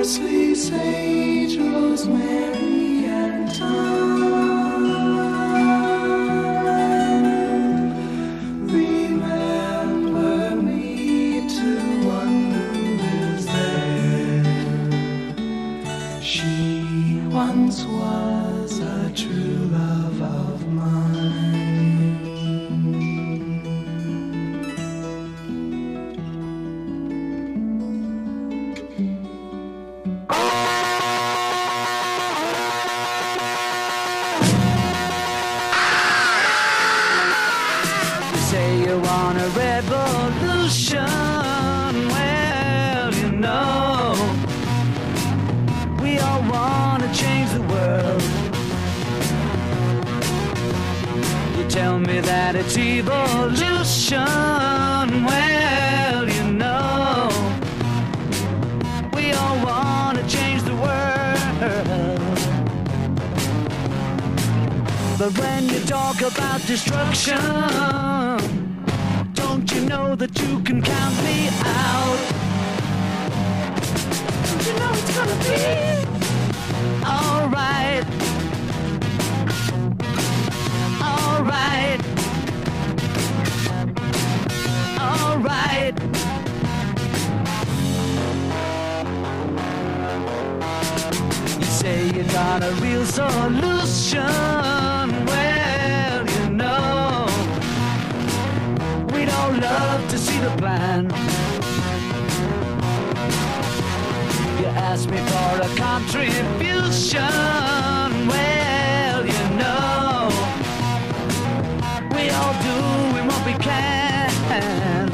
parsley, sage, rosemary, and thyme. Remember me to one who is there. She once was a true love of mine. Tell me that it's evolution. Well, you know, we all want to change the world. But when you talk about destruction, don't you know that you can count me out? Don't you know it's gonna be alright? Alright, alright. You say you got a real solution. Well, you know, we'd all love to see the plan. You asked me for a contribution. Well, you know, we all doing what we can.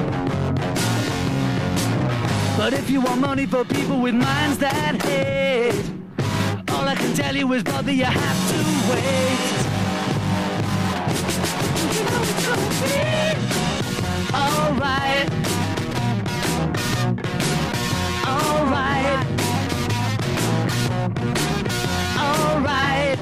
But if you want money for people with minds that hate, all I can tell you is, brother, you have to wait. You know it's gonna be alright. Alright. Alright.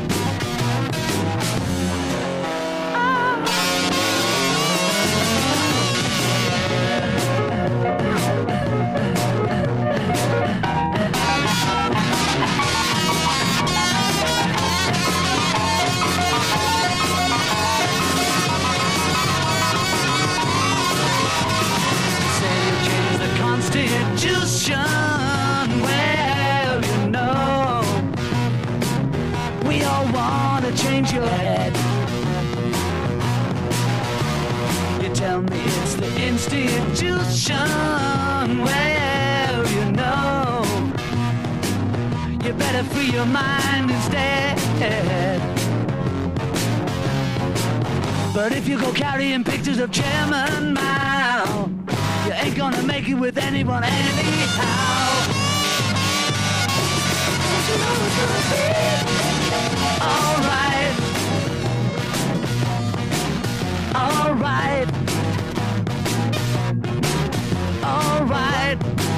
Constitution, well, you know, we all want to change your head. You tell me it's the institution, well, you know, you better free your mind instead. But if you go carrying pictures of Chairman Mao, you ain't gonna make it with anyone anyhow. Don't you know it's gonna be alright? Alright. Alright.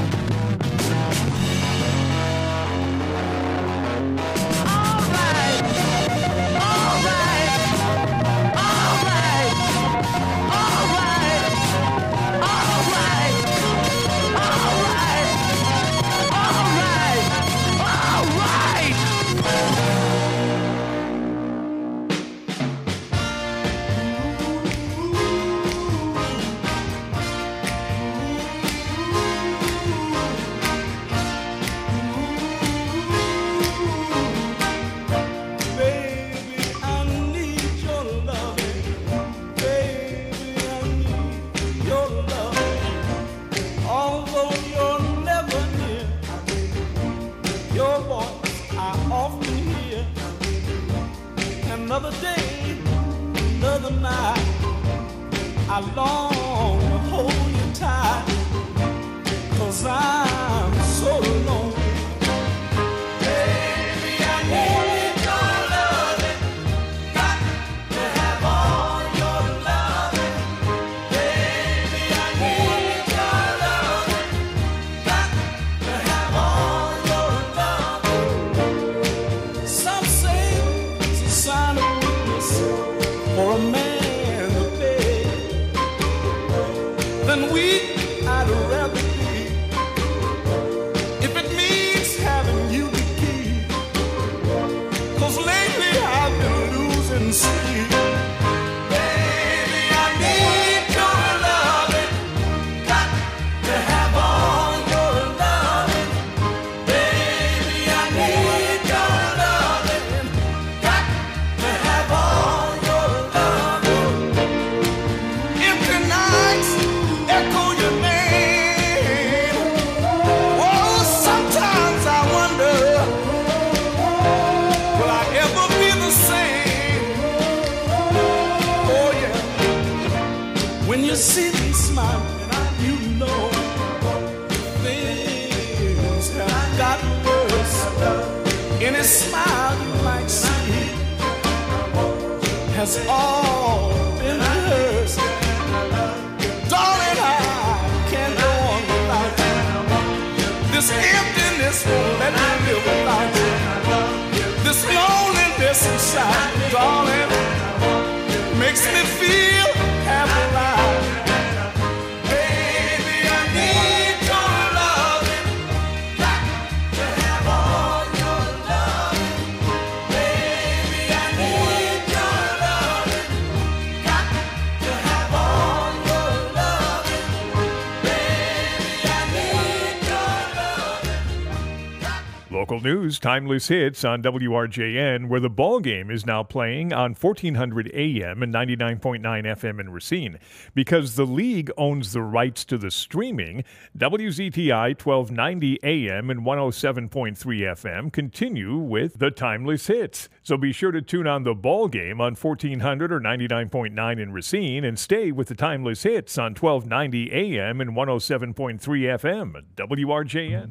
Alright. Alright. Alright. Alright. Alright. Alright. Alright. Alright. Baby, I need your loving. Baby, I need your loving. Although you're never near, your voice I often hear. Another day, another night, I long to hold you tight, 'cause I'm so lonely. Baby, I need your loving. Got to have all your loving. Baby, I need your loving. Got to have all your loving. Some say it's a sign of weakness for a man to beg. Then weak I'd rather be. If it means smile you might see has all been rehearsed. Darling, I can't go on without you. This emptiness won't let me live without you. This loneliness inside, darling, makes me feel half alive. Baby, I need your loving, got to have all your loving. Baby, I need your loving, got to have all your loving. Baby, I need your loving. Local news, timeless hits on WRJN, where the ball game is now playing on 1400 AM and 99.9 FM in Racine. Because the league owns the rights to the streaming, WZTI 1290 AM and 107.3 FM continue with the timeless hits. So be sure to tune on the ball game on 1400 or 99.9 in Racine and stay with the timeless hits on 1290 AM and 107.3 FM. WRJN.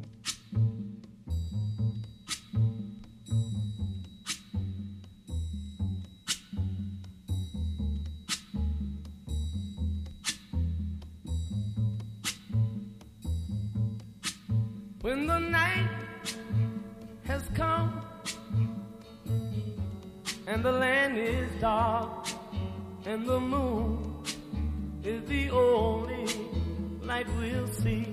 When the night has come and the land is dark and the moon is the only light we'll see.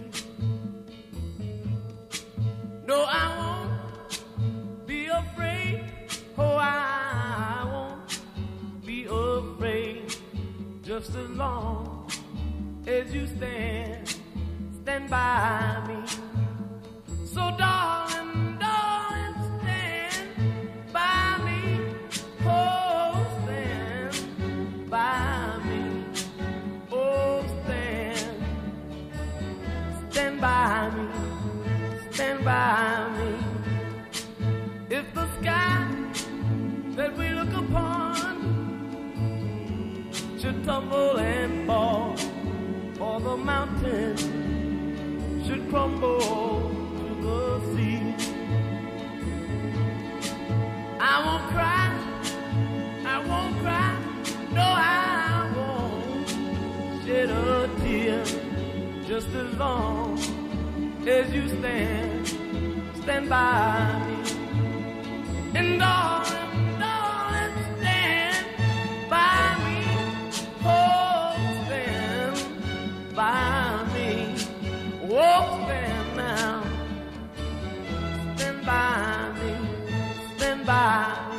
No, I won't be afraid. Oh, I won't be afraid. Just as long as you stand by me. So darling, darling, stand by me. Oh, stand by me. Oh, stand by me. Stand by me. If the sky that we look upon should tumble and fall, or the mountain should crumble the sea, I won't cry, no, I won't shed a tear, just as long as you stand by me. And darling, darling, stand by me, oh, stand by me, oh, stand now. Stand by me, stand by me.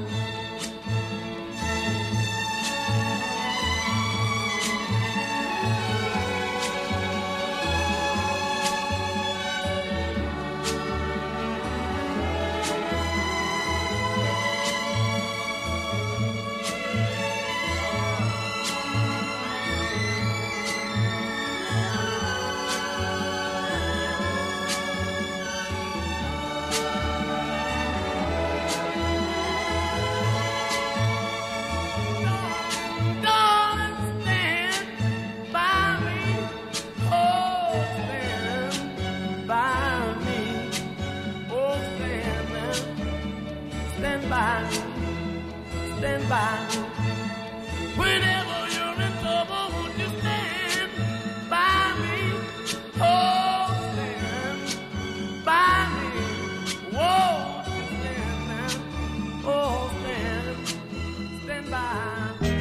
Stand by me. Whenever you're in trouble, won't you stand by me? Oh, stand by me. Whoa, stand now. Oh, stand by me.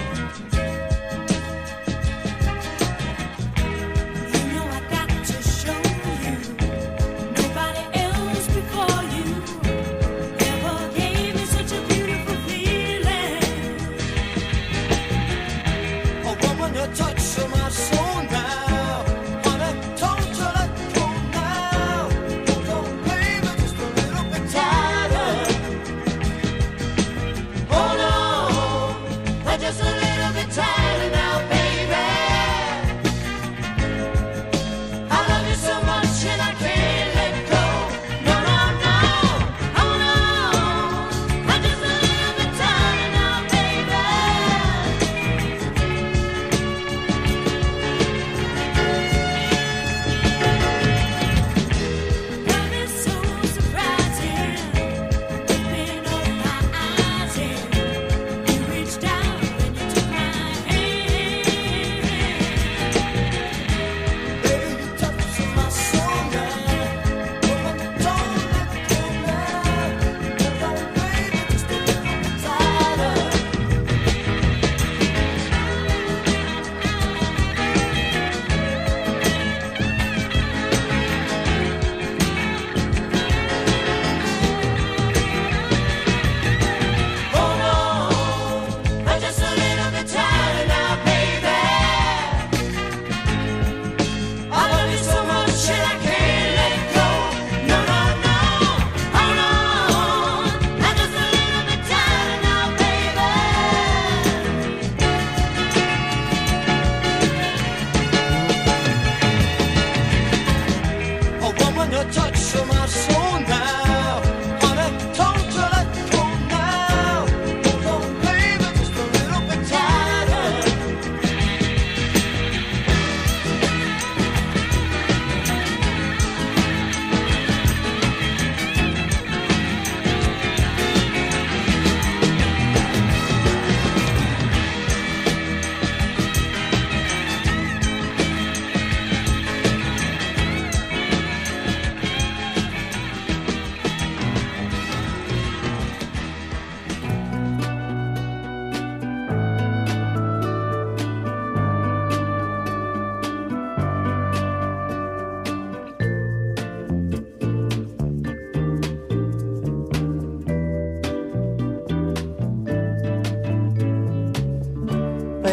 You know I got to show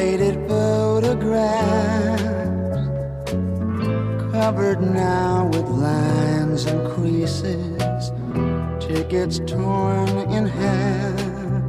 faded photographs, covered now with lines and creases, tickets torn in half,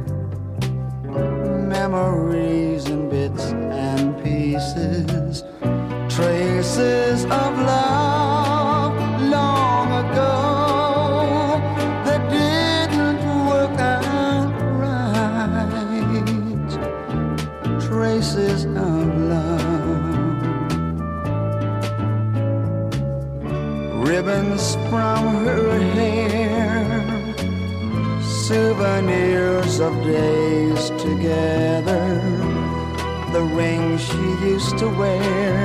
memories in bits and pieces, traces of love long ago that didn't work out right, traces of love, ribbons from her hair, souvenirs of days together, the ring she used to wear,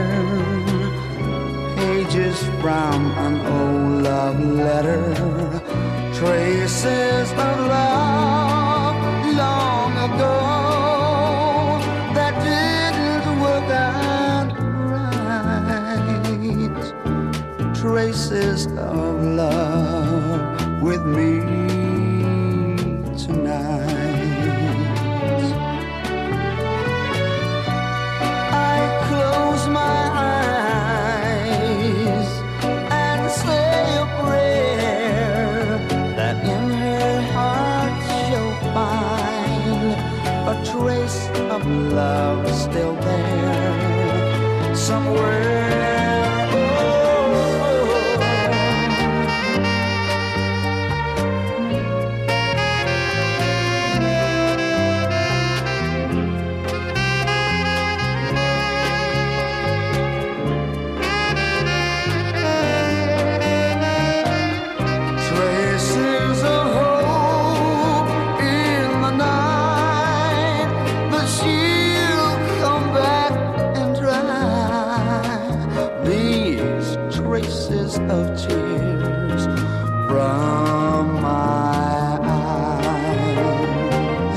pages from an old love letter, traces of love long ago that didn't work out right, traces of love with me tonight. I close my eyes and say a prayer that in her heart she'll find a trace of love still there somewhere. Of tears from my eyes.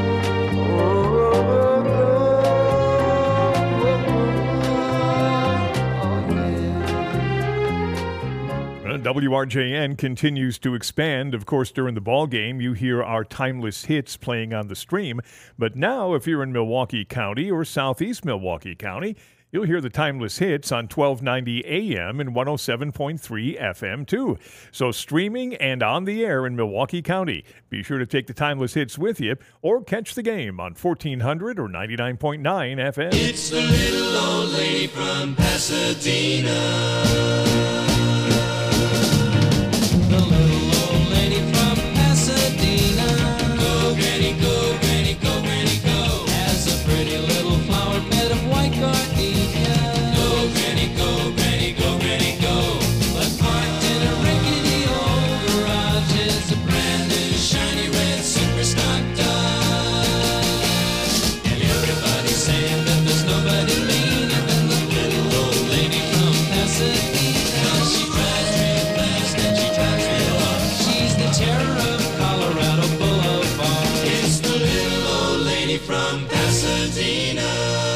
WRJN continues to expand. Of course, during the ball game, you hear our timeless hits playing on the stream. But now, if you're in Milwaukee County or southeast Milwaukee County, you'll hear the timeless hits on 1290 AM and 107.3 FM, too. So streaming and on the air in Milwaukee County. Be sure to take the timeless hits with you or catch the game on 1400 or 99.9 FM. It's the little old lady from Pasadena. The little old lady from Pasadena. Go, Granny, go, Granny, go, Granny, go. Has a pretty little flower bed of white gardenia. Go, Granny, go, Granny, go, Granny, go. But parked in a rickety old garage is a brand new shiny red super stock Dodge. And everybody's saying that there's nobody meaner than the little old lady from Pasadena. She drives real fast and she drives real hard. She's the terror of Colorado Boulevard. It's the little old lady from Pasadena.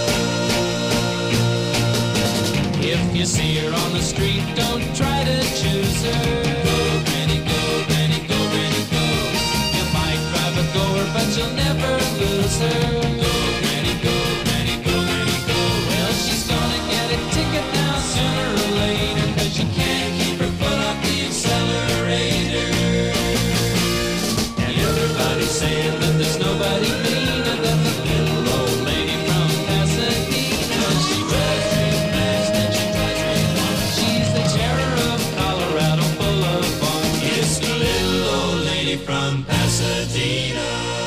If you see her on the street, don't try to choose her. Go, Granny, go, Granny, go, Granny, go. You might drive a goer, but you'll never lose her. Go, Granny, go, Granny, go, Granny, go. Well, she's gonna get a ticket now sooner or later, 'cause you can't keep her foot off the accelerator. And everybody's saying that there's nobody meaner than the little old lady from Pasadena. She drives real fast and she drives real hard. She's the terror of Colorado Boulevard. It's the little old lady from Pasadena.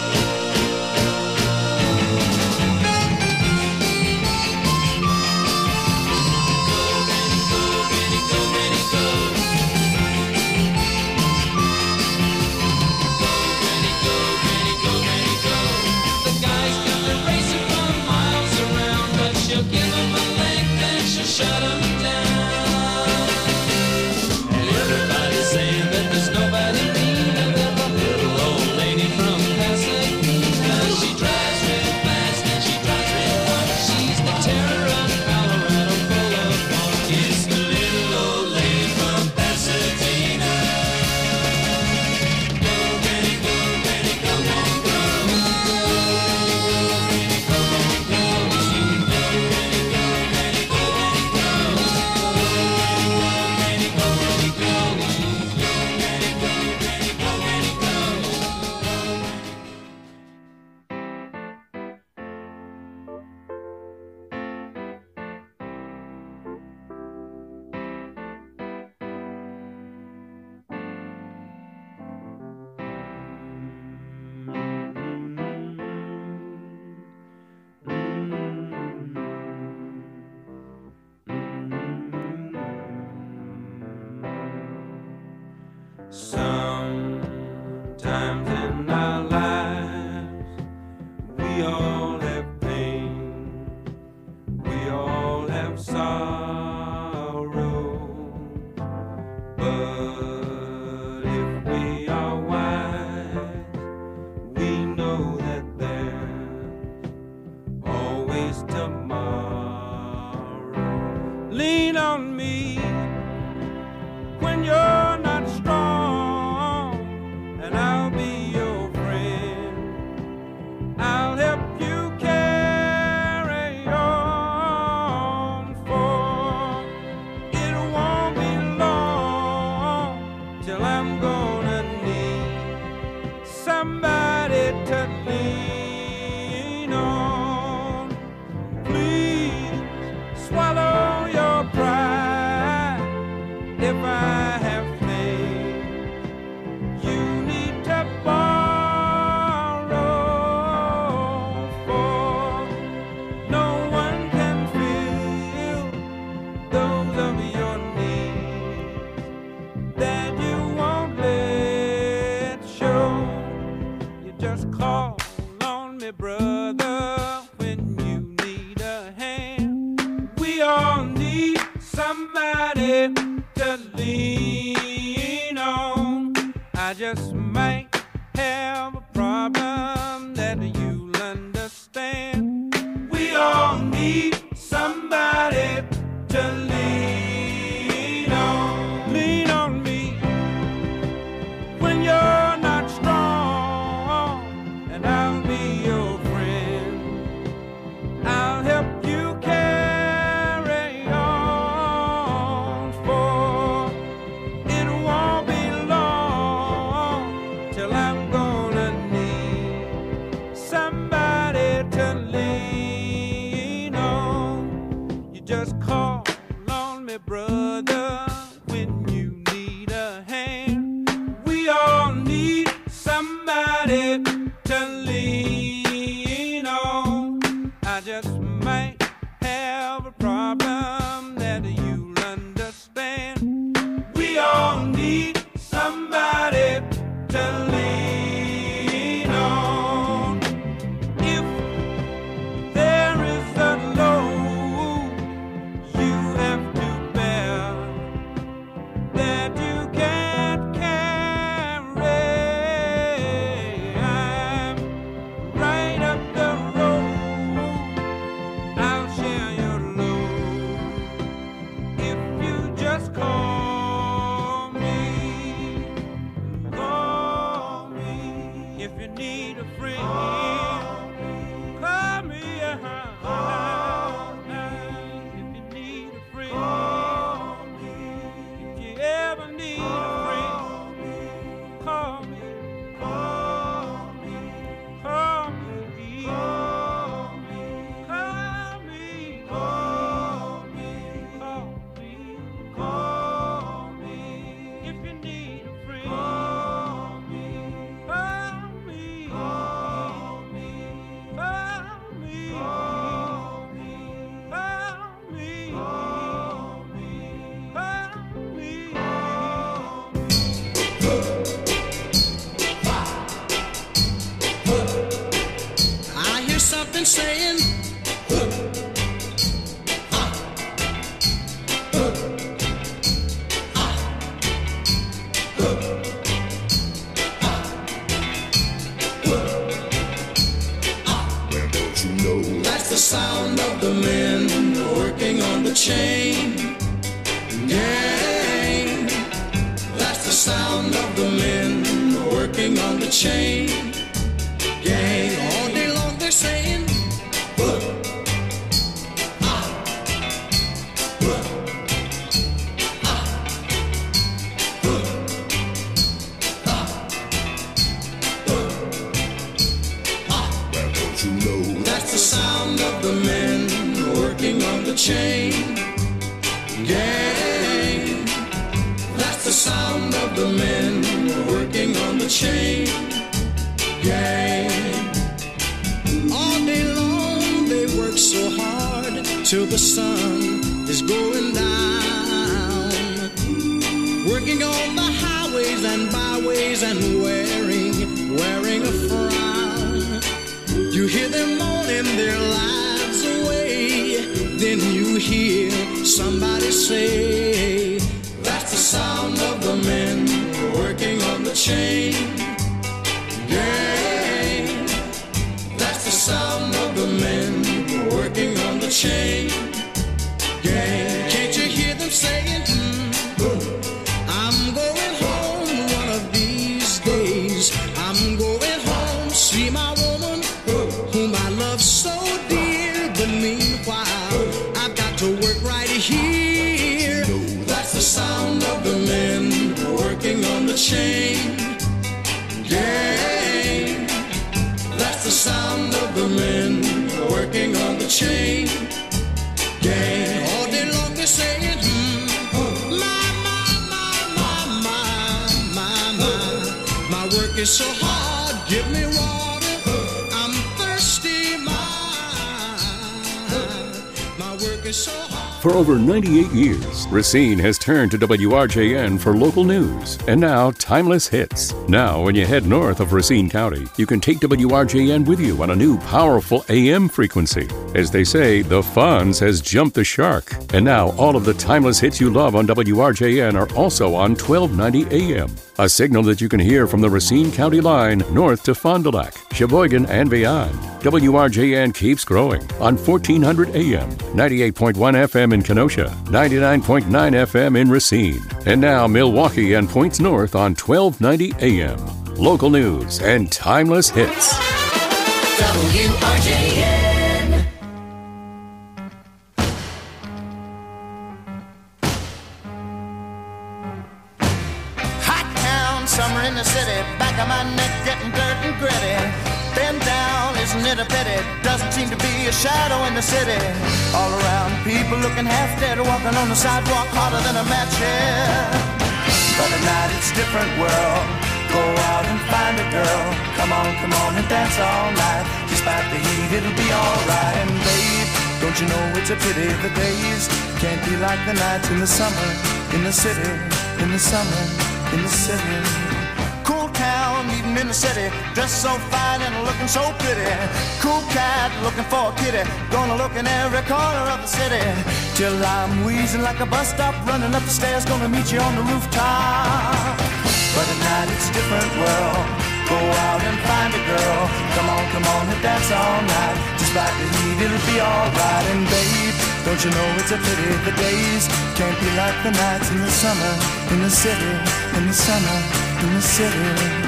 The guys got the racing from miles around, but she'll give them a leg, then she'll shut them down. And everybody's saying that there's nobody meaner than the little old lady from We all have pain, we all have sorrow, but if we are wise, we know that there's always tomorrow. Lean on me when you're not strong, and I'll be your friend. I'll help you carry on, for it won't be long till I'm gonna need somebody to lean on. Please swallow your pride if I have things you need to borrow, for no one can fill those of your needs that you won't let show. You just call on me, brother, when you need a hand. We all need somebody to lean on. I just might have a problem that you'll understand. We all need somebody to lean on. Lean on me when you're not strong, and I'll be your friend. I'll help you carry on, for it won't be long till I'm gonna need somebody to lean on. You just call on me, brother, when you need a hand. We all need somebody to lean on. I just might have a problem that you'll understand. We all need somebody to lean on. If there is a load you have to bear that you can't carry, I'm right up the road. I'll share your load if you just call me. Call me if you need a friend. Call me, if you need a friend. If you ever need a friend, call me. Call me. Call me. Call me. Call me. Call me. Call me. If you need a friend, call me. Call me. Call me. Call me. Call me. Call me. Call me. I hear something saying, that's the sound of the men working on the chain gang. That's the sound of the men working on the chain gang. All day long they're saying, that's the sound of the men working on the chain gang. That's the sound of the men working on the chain gang. All day long they work so hard till the sun is going down, working on the highways and byways and wearing a frown. You hear them you hear somebody say, that's the sound of the men working on the chain gang. That's the sound of the men working on the chain gang. Can't you hear them saying, I'm going home one of these days. I'm going home, see my woman whom I love so dear. But meanwhile, I've got to work right here. That's the sound of the men working on the chain gang. That's the sound of the men working on the chain gang. All day long they're saying, my work is so hard, give me water, I'm thirsty, my work is so hard. For over 98 years, Racine has turned to WRJN for local news and now timeless hits. Now, when you head north of Racine County, you can take WRJN with you on a new powerful AM frequency. As they say, the Fonz has jumped the shark. And now, all of the timeless hits you love on WRJN are also on 1290 AM. A signal that you can hear from the Racine County line north to Fond du Lac, Sheboygan, and beyond. WRJN keeps growing on 1400 AM, 98.1 FM in Kenosha, 99.9 FM in Racine, and now Milwaukee and points north on 1290 AM. Local news and timeless hits. WRJN. Summer in the city, back of my neck getting dirt and gritty. Bend down, isn't it a pity? Doesn't seem to be a shadow in the city. All around, people looking half dead, walking on the sidewalk harder than a match head. But at night it's a different world. Go out and find a girl. Come on and dance all night. Despite the heat, it'll be alright. And babe, don't you know it's a pity the days can't be like the nights in the summer, in the city, in the summer, in the city. Cool town, meeting in the city, dressed so fine and looking so pretty. Cool cat, looking for a kitty, gonna look in every corner of the city. Till I'm wheezing like a bus stop, running up the stairs, gonna meet you on the rooftop. But at night it's a different world. Go out and find a girl. Come on and dance all night. Despite the heat, it'll be alright. And babe, don't you know it's a pity the days can't be like the nights in the summer, in the city, in the summer, in the city.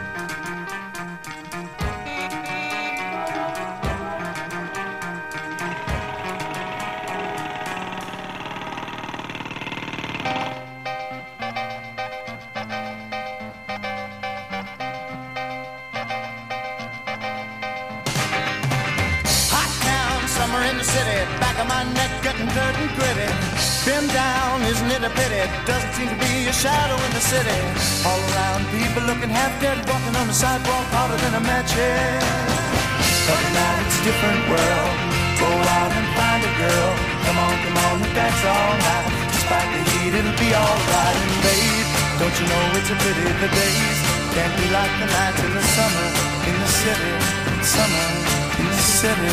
Doesn't seem to be a shadow in the city. All around, people looking half dead, walking on the sidewalk harder than a match head. But now it's a different world. Go out and find a girl. Come on and dance all night. Despite the heat, it'll be alright. And babe, don't you know it's a pity the days can't be like the nights in the summer, in the city, summer, in the city.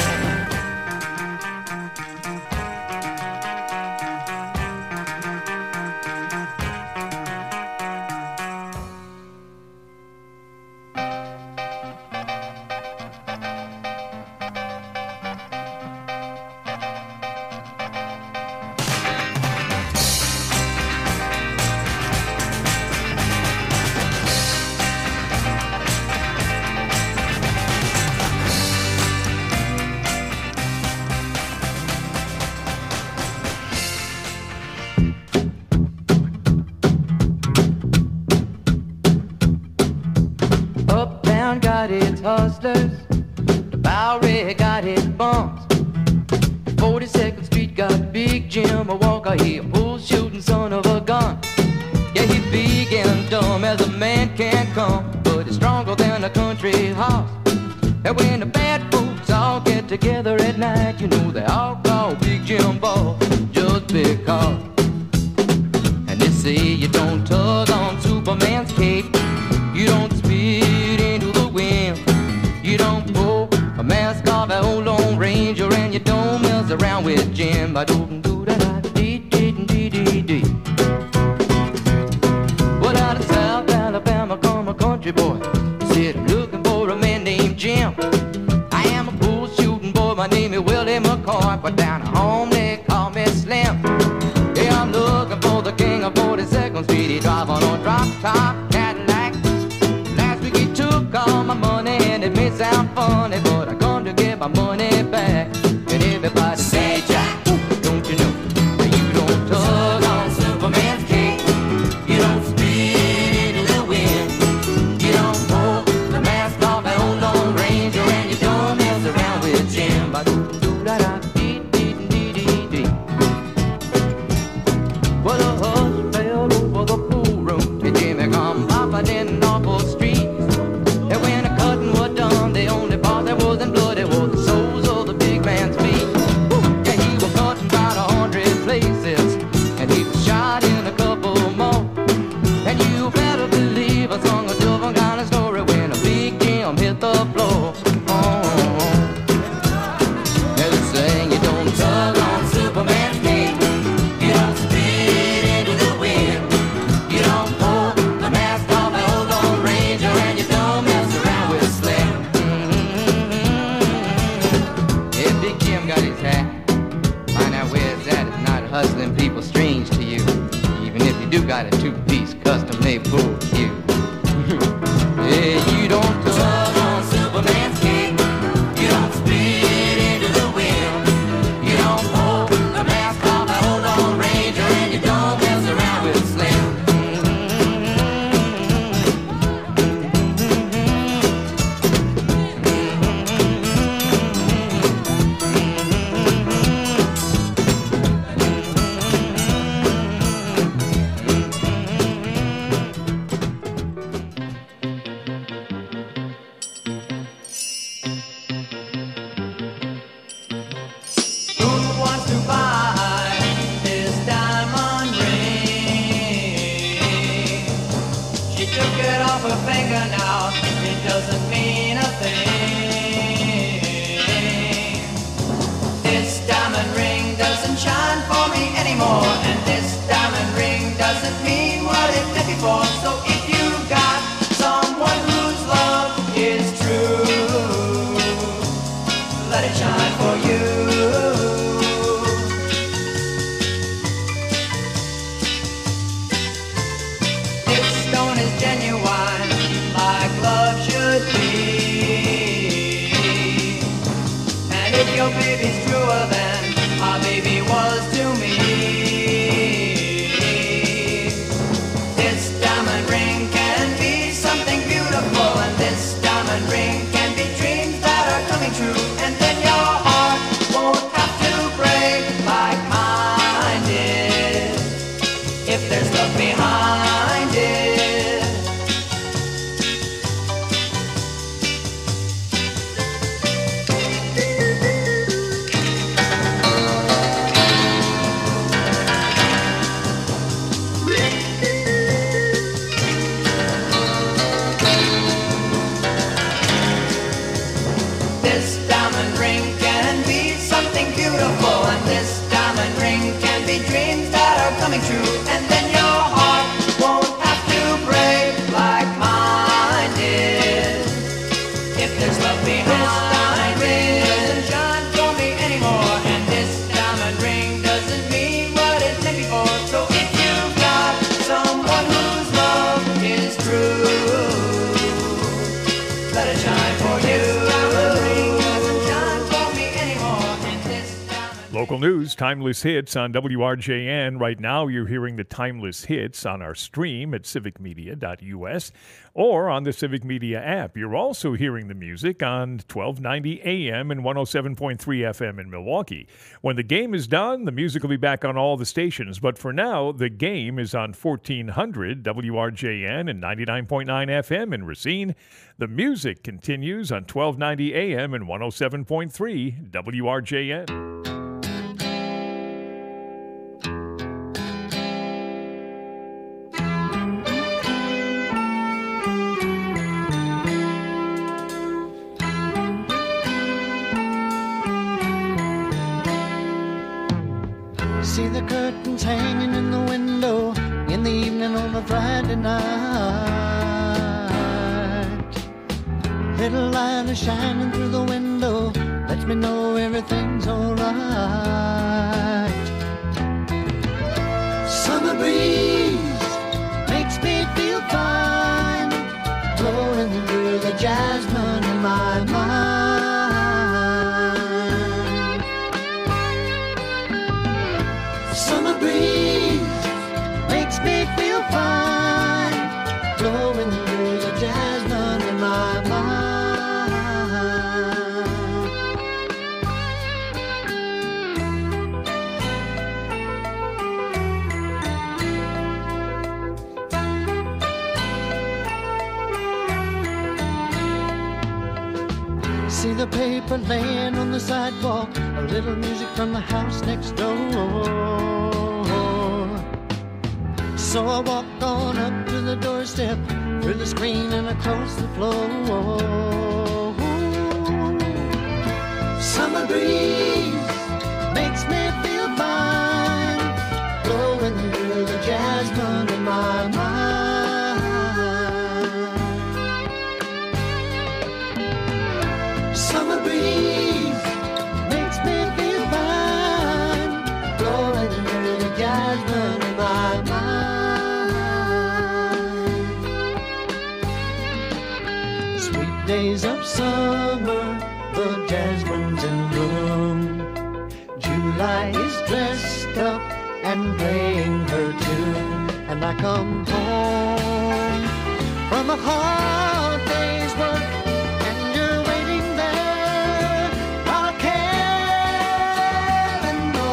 got its hustlers, the Bowery got its bums. 42nd Street got Big Jim, a Walker, he a bull shooting son of a gun. Yeah, he's big and dumb as a man can come, but he's stronger than a country horse. And when the bad folks all get together at night, you know they all call Big Jim Ball just because. And they say you don't tug on Superman's cape, you don't spit into the wind, you don't pull a mask off an old Lone Ranger, and you don't mess around with Jim. I don't the floor. There's a saying, you don't tug on Superman's cape, you don't spit into the wind, you don't pull the mask off the old Lone Ranger, and you don't mess around with Slim. If Big Jim got his hat, find out where it's at. It's not hustling people strange to you, even if you do got a two-piece custom-made pool cue. Yeah, you don't tug on Superman's cape, you don't spit into the wind, you don't pull the mask off the old Lone Ranger, and you don't mess around with Slim. Who wants to buy this diamond ring? She took it off her finger now, it doesn't mean a thing. This diamond ring doesn't shine for me anymore, and this diamond ring doesn't mean what it did before. So if you got someone whose love is true, let it shine for you. This stone is genuine, like love should be. And if your baby's truer than our baby was to me, this diamond ring can be something beautiful, and this diamond ring can be dreams that are coming true. And then your heart won't have to break like mine did, if there's love behind it. This diamond ring can be something beautiful, and this diamond ring can be dreams that are coming true. And then your heart won't have to break like mine did, if there's love behind. This diamond ring doesn't shine for me anymore, and this diamond ring doesn't mean what it did before. So if you've got someone whose love is true, let it shine for you. Local news, timeless hits on WRJN. Right now, you're hearing the timeless hits on our stream at civicmedia.us or on the Civic Media app. You're also hearing the music on 1290 AM and 107.3 FM in Milwaukee. When the game is done, the music will be back on all the stations. But for now, the game is on 1400 WRJN and 99.9 FM in Racine. The music continues on 1290 AM and 107.3 WRJN. See the curtains hanging in the window in the evening on a Friday night. Little light is shining through the window, lets me know everything's alright. Summer breeze makes me feel fine, blowing through the jasmine in my mind. Summer breeze makes me feel fine, blowing through the jasmine in my mind. See the paper laying on the sidewalk, a little music from the house next door. So I walk on up to the doorstep, through the screen and across the floor. days of summer, the jasmine's in bloom. July is dressed up and playing her tune, and I come home from a hard day's work, and you're waiting there, not a care in the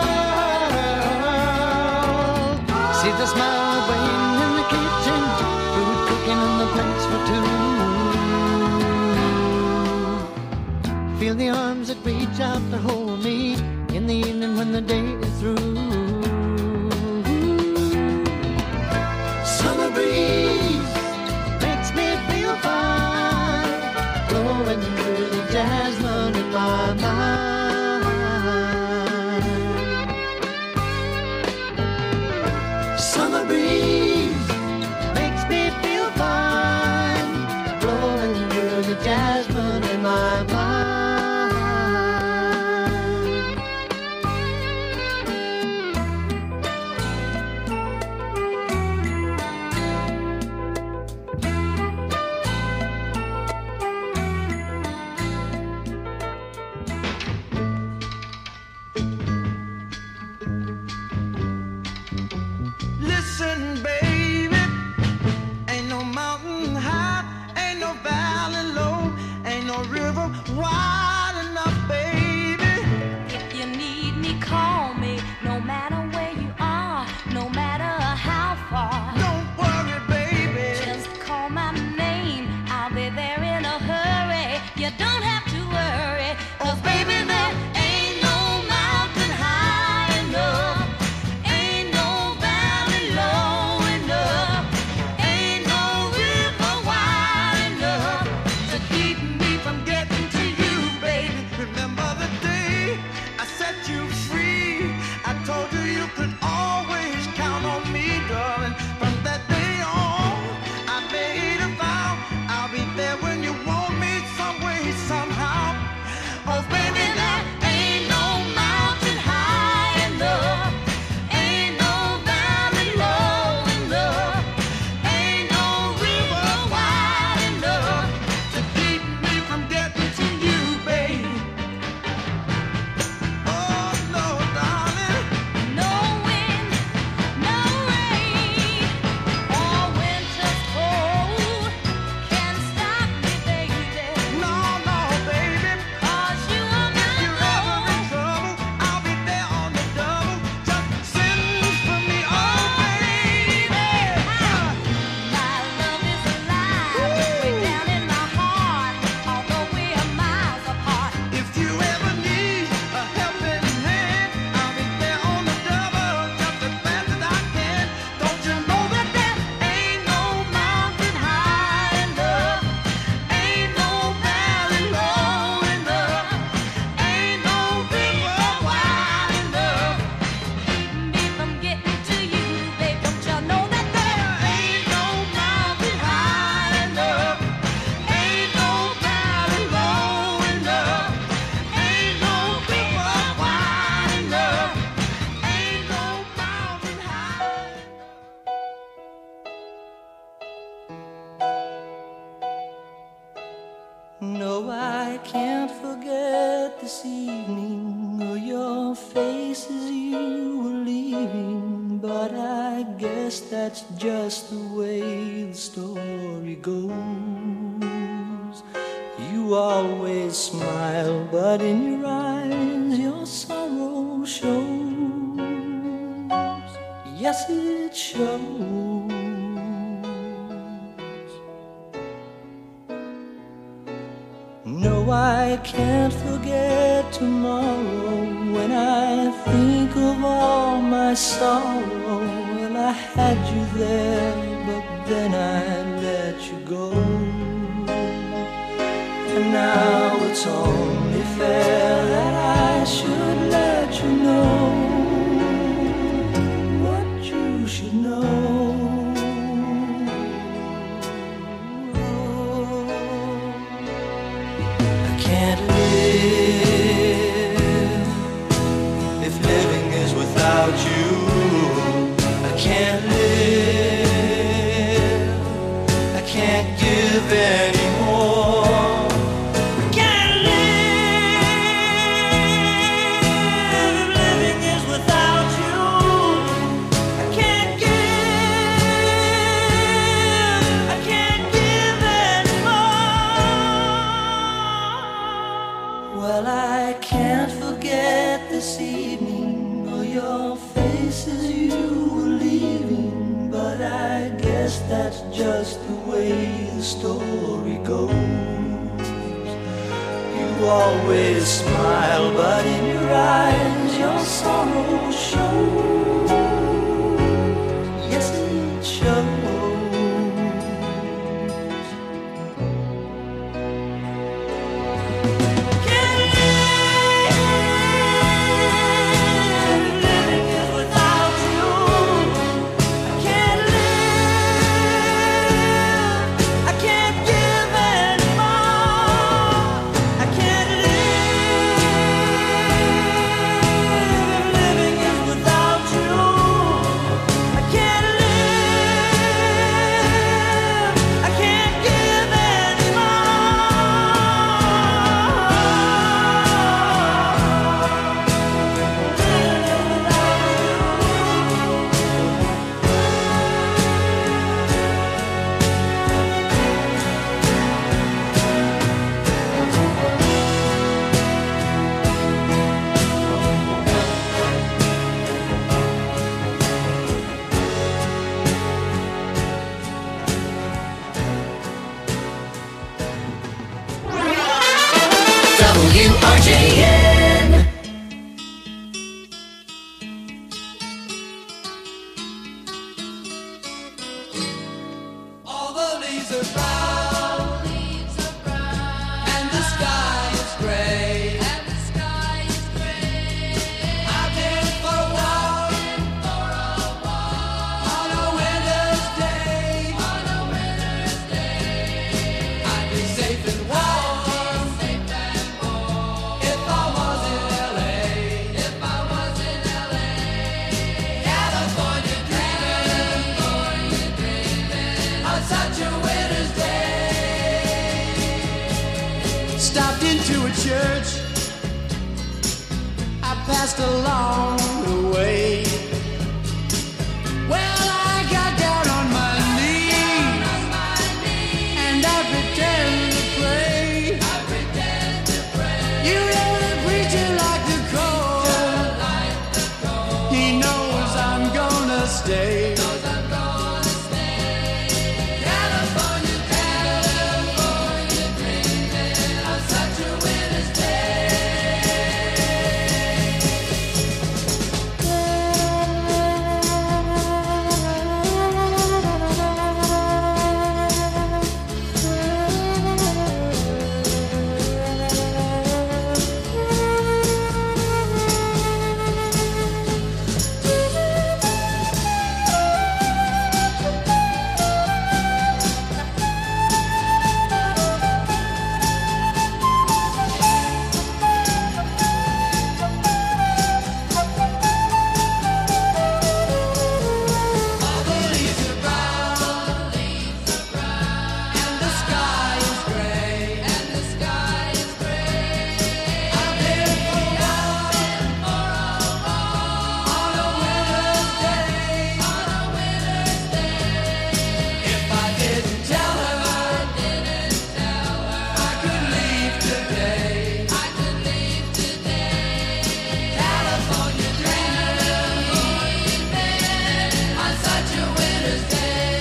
world. See the smile waiting in the kitchen, food cooking on the plates for two. Feel the arms that reach out to hold me in the evening when the day is through. Summer breeze makes me feel fine, blowing through the jasmine in my mind. Summer breeze makes me feel fine, blowing through the jasmine in my mind. Listen, baby, ain't no mountain high, ain't no valley low, ain't no river wide enough, baby. If you need me, call me. No matter where you are, no matter how far. Don't worry, baby. Just call my name. I'll be there in a hurry. You don't have to worry. 'Cause baby, there ain't no mountain high enough. Ain't no valley low enough. Ain't no river wide enough to keep me from getting to you, baby. Remember the day I set you free? I told you you could always count on me, darling. From that day on, I made a vow I'll be there when you want me, some way, somehow. Oh, baby, there ain't no mountain high enough. Ain't no valley low enough. Ain't no river wide enough to keep me from getting to you, baby. Oh, no, darling. No wind, no rain, or winter's cold can stop me, baby. No, no, baby. 'Cause you are If you're my ever in love. trouble, I'll be there on the double. Just send for me, oh, baby. My love is alive, way down in my heart, although we are miles apart. If you ever need a helping hand, I'll be there on the double, just as fast as I can. Don't you know that there ain't no mountain high enough? Ain't no valley low enough. Ain't no river wide enough. Keep me from getting to you, babe. Don't you know that there Ain't no mountain high enough. Ain't no valley low enough. Ain't no river wide enough. Ain't no mountain high. No, I can't forget this evening or your face as you were leaving. But I guess that's just the way the story goes. You always smile, but in your eyes your sorrow shows. Yes, it shows. No, I can't forget tomorrow when I think of all my sorrow. Well, I had you there, but then I let you go. And now it's only fair that I should let you know what you should know. I can't live if living is without you. I can't live, I can't give anymore. Well, I can't forget this evening or your face as you were leaving, but I guess that's just the way the story goes. You always smile, but in your eyes your sorrow shows. Yes, it shows. WRJN. All the leaves are brown, and the sky is gray. I've been for a walk on a winter's day. I'd be safe and warm if I was in LA. California dreaming on such a winter's day. Stopped into a church I passed along the way. Well, I got down on my knees and I pretend to pray. You know the preacher like the cold. He knows I'm gonna stay. California dreaming on such a winter's All the leaves are brown, and the sky is gray. I've been for a walk on a winter's day. If I didn't tell her, I could leave today. California dreaming on such a winter's day.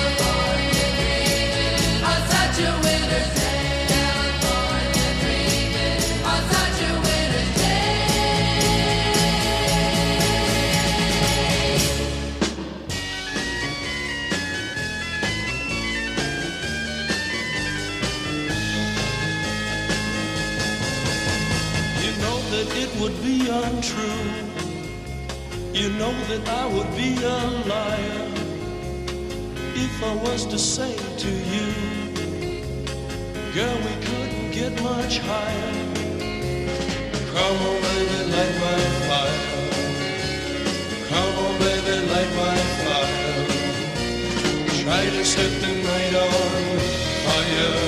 On such a winter's day. California dreaming on such a winter's day. You know that it would be untrue. You know that I would be a liar if I was to say to you, girl, we couldn't get much higher. Come on, baby, light my fire. Come on, baby, light my fire. Try to set the night on fire.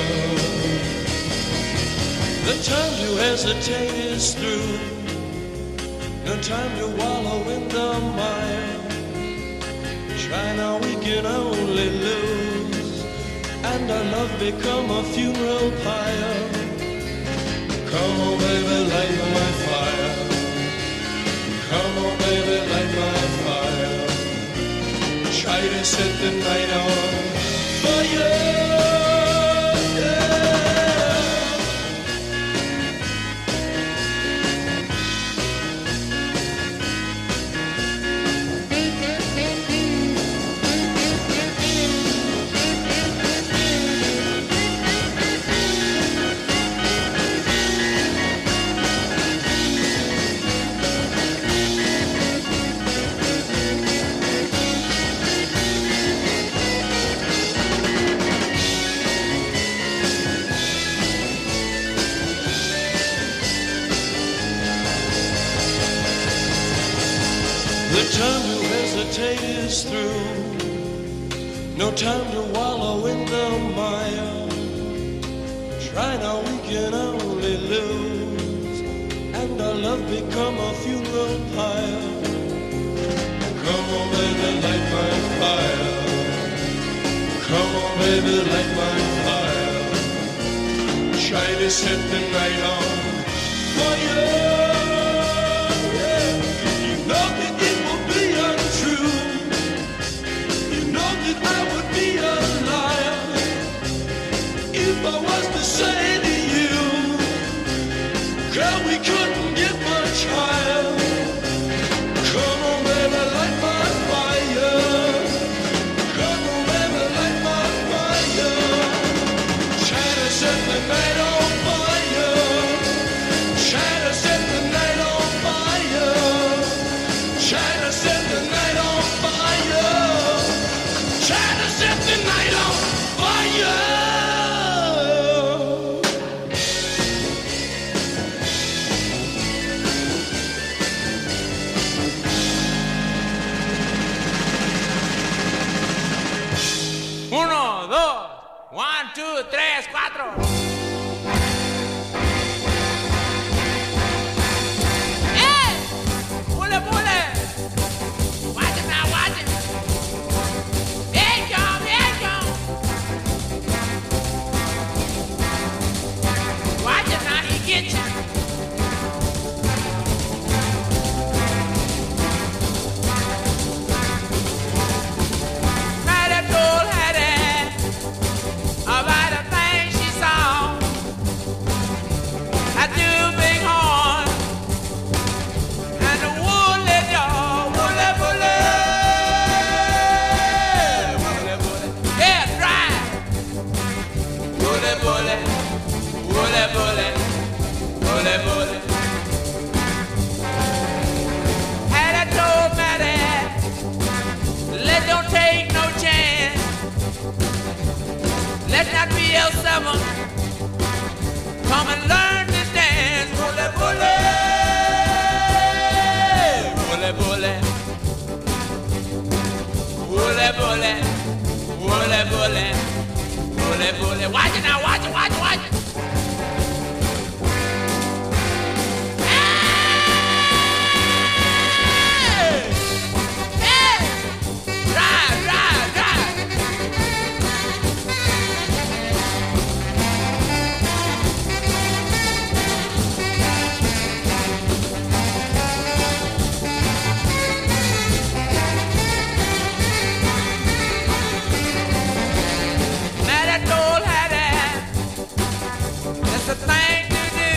The time to hesitate is through. No time to wallow in the mire. Try now, we can only lose, and our love become a funeral pyre. Come on, baby, time to hesitate is through. No time to wallow in the mire. Try now, we can only lose, and our love become a funeral pyre. Come on, baby, light my fire. Come on, baby, light my fire. Try to set the night on fire. Yeah. You know that it will be untrue. You know that I would be a liar if I was to say to you, girl, we couldn't get much higher. Come on, baby, light my fire. Come on, baby, light my fire. Try to set the night on fire. Try to set the night on fire. Try to set the night on fire. Try to set the night on fire. Uno, dos, 1, 2, 3, 4. Hey! Pull it, pull it. Watch it now, watch it. Here it come, here it come. Watch it now, he get you. About a thing she saw, I do big horn and the woolly dog, woolly, woolly, woolly, woolly, yeah, dry, woolly, woolly, woolly, woolly, woolly, woolly. Had I told Maddie, let don't take no chance. Let not be L7. Come and learn this dance. Bully, bully. Bully, bully. Bully, bully. Bully, bully. Bully, bully. Watch it now, watch it, watch it, watch it. Hey! Hey! Drive, drive, drive. The thing to do.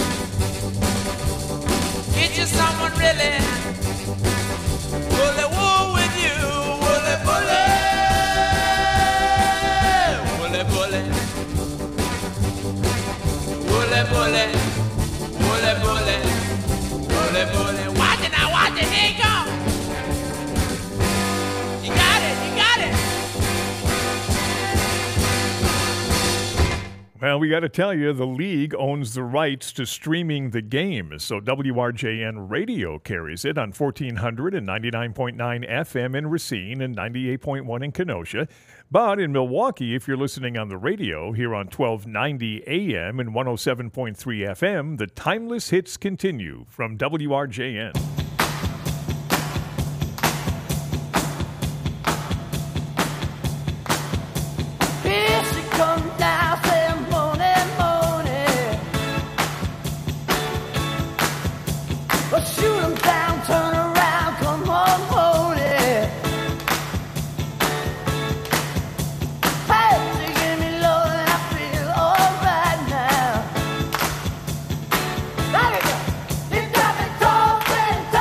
Get you someone really bully wool with you. Bully, bully. Bully, bully. Bully, bully. Bully, bully. Bully, bully. Watch it now, watch it. Here it comes. You got it, you got it. Well, we got to tell you, the league owns the rights to streaming the game, so WRJN Radio carries it on 1400 and 99.9 FM in Racine and 98.1 in Kenosha. But in Milwaukee, if you're listening on the radio, here on 1290 AM and 107.3 FM, the timeless hits continue from WRJN. Here she comes now, saying morning, morning. Well, shoot 'em down, turn around, come on, hold it. Hey, she give me love and I feel alright now. There you go. You got me talking,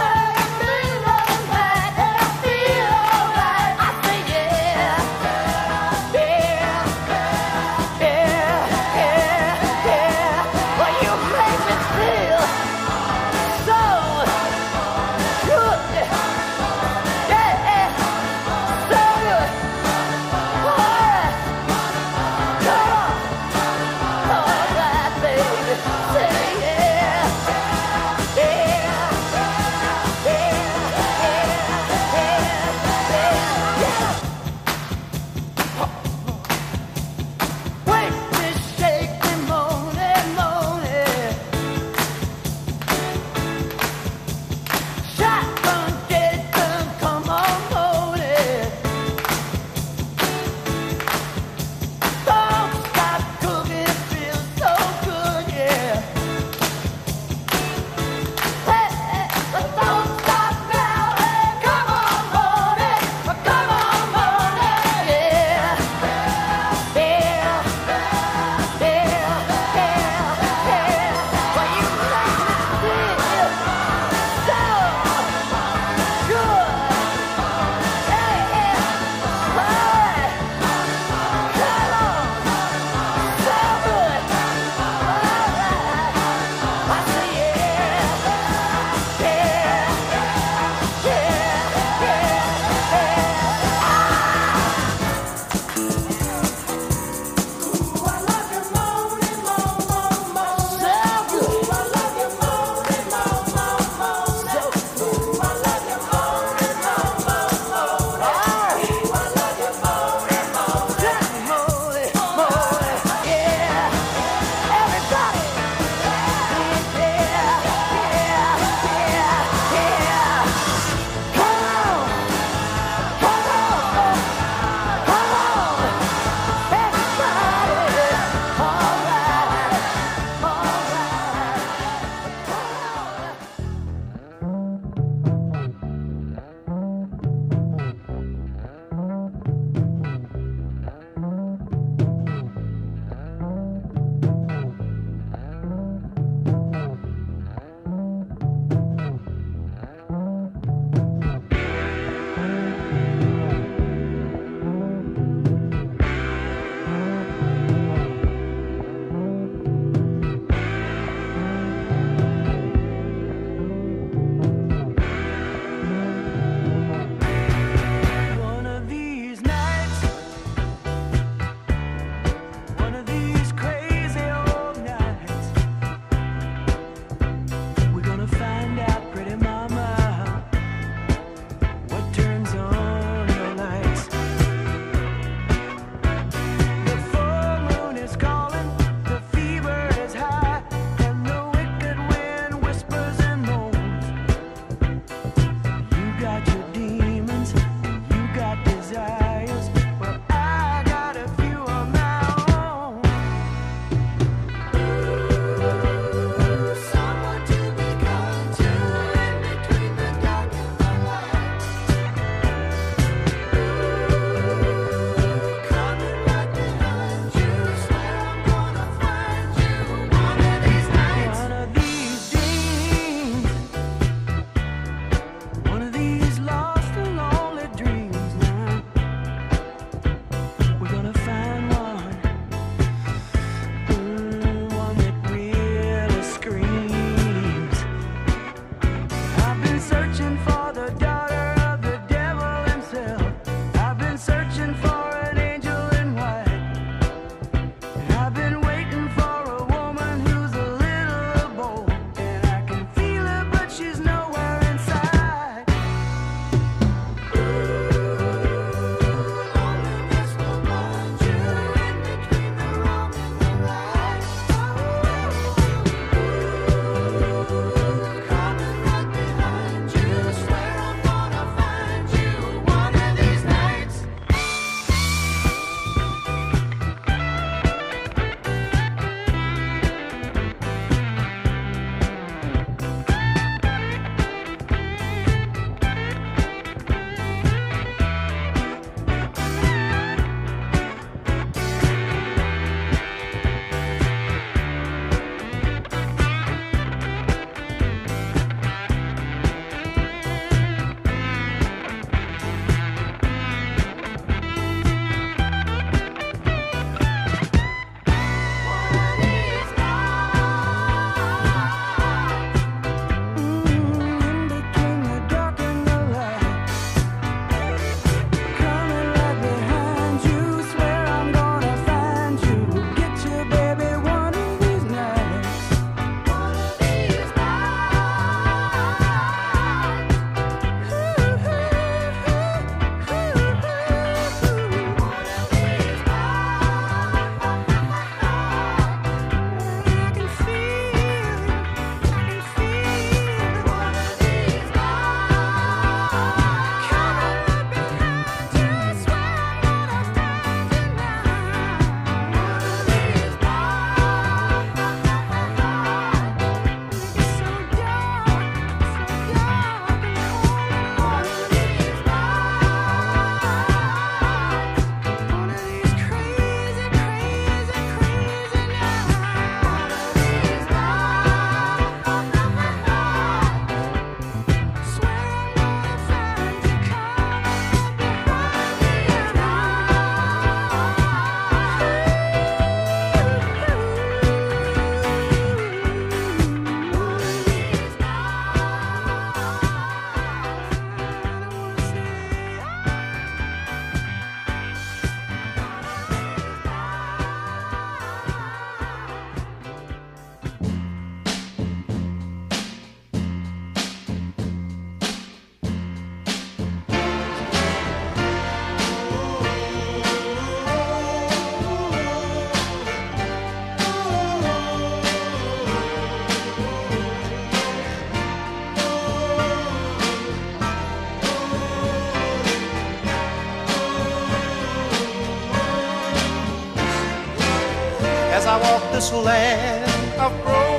this land of broken